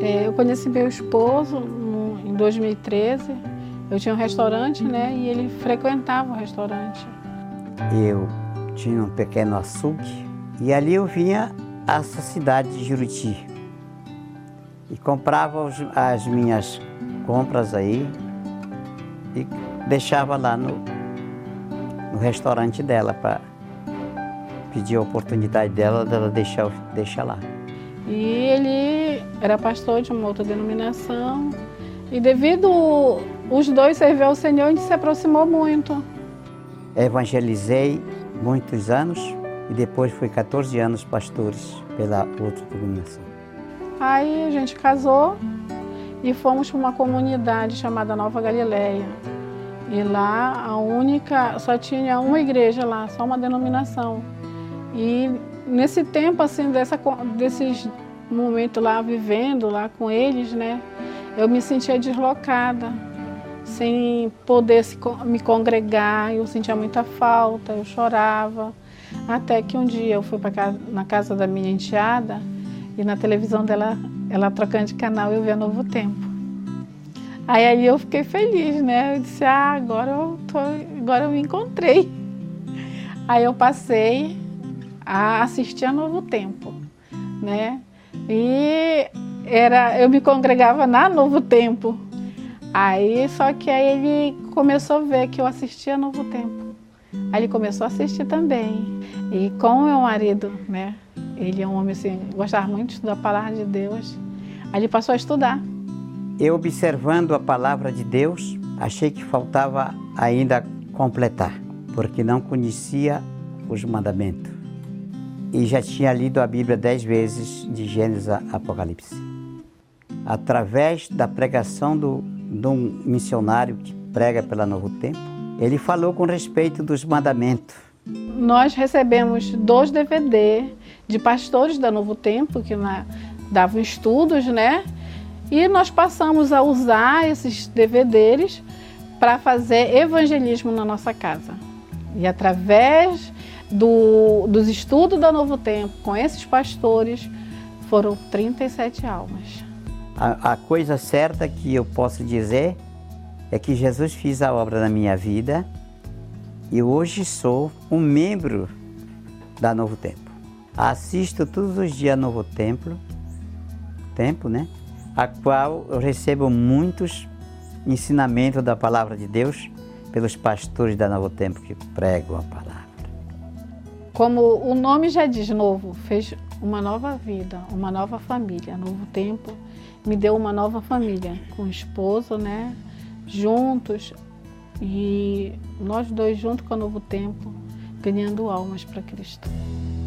Eu conheci meu esposo em 2013. Eu tinha um restaurante, né? E ele frequentava o restaurante. Eu tinha um pequeno açougue e ali eu vinha a essa cidade de Juruti e comprava as minhas compras aí e deixava lá no restaurante dela para pedir a oportunidade dela deixar lá. E ele era pastor de uma outra denominação e devido os dois servir ao Senhor, a gente se aproximou muito. Evangelizei muitos anos e depois fui 14 anos pastores pela outra denominação. Aí a gente casou e fomos para uma comunidade chamada Nova Galileia. E lá só tinha uma igreja lá, só uma denominação. E nesse tempo, assim, desses momentos lá, vivendo lá com eles, né, eu me sentia deslocada, sem poder me congregar, eu sentia muita falta, eu chorava. Até que um dia eu fui na casa da minha enteada e na televisão dela, ela trocando de canal, eu vi a Novo Tempo. Aí eu fiquei feliz, né? Eu disse, agora eu me encontrei. Aí eu passei a assistir a Novo Tempo, né? E eu me congregava na Novo Tempo. Só que aí ele começou a ver que eu assistia a Novo Tempo. Aí ele começou a assistir também. E com o meu marido, né? Ele é um homem assim, gostava muito de estudar a palavra de Deus. Aí ele passou a estudar. Eu, observando a palavra de Deus, achei que faltava ainda completar, porque não conhecia os mandamentos. E já tinha lido a Bíblia 10 vezes, de Gênesis a Apocalipse. Através da pregação de um missionário que prega pela Novo Tempo, ele falou com respeito dos mandamentos. Nós recebemos 2 DVD de pastores da Novo Tempo, que davam estudos, né? E nós passamos a usar esses DVDs para fazer evangelismo na nossa casa. E através dos estudos da Novo Tempo, com esses pastores, foram 37 almas. A coisa certa que eu posso dizer é que Jesus fez a obra na minha vida e hoje sou um membro da Novo Tempo. Assisto todos os dias Novo Tempo, né? A qual eu recebo muitos ensinamentos da Palavra de Deus pelos pastores da Novo Tempo que pregam a palavra. Como o nome já diz, Novo, fez uma nova vida, uma nova família. Novo Tempo me deu uma nova família, com o esposo, né, juntos, e nós dois juntos com o Novo Tempo, ganhando almas para Cristo.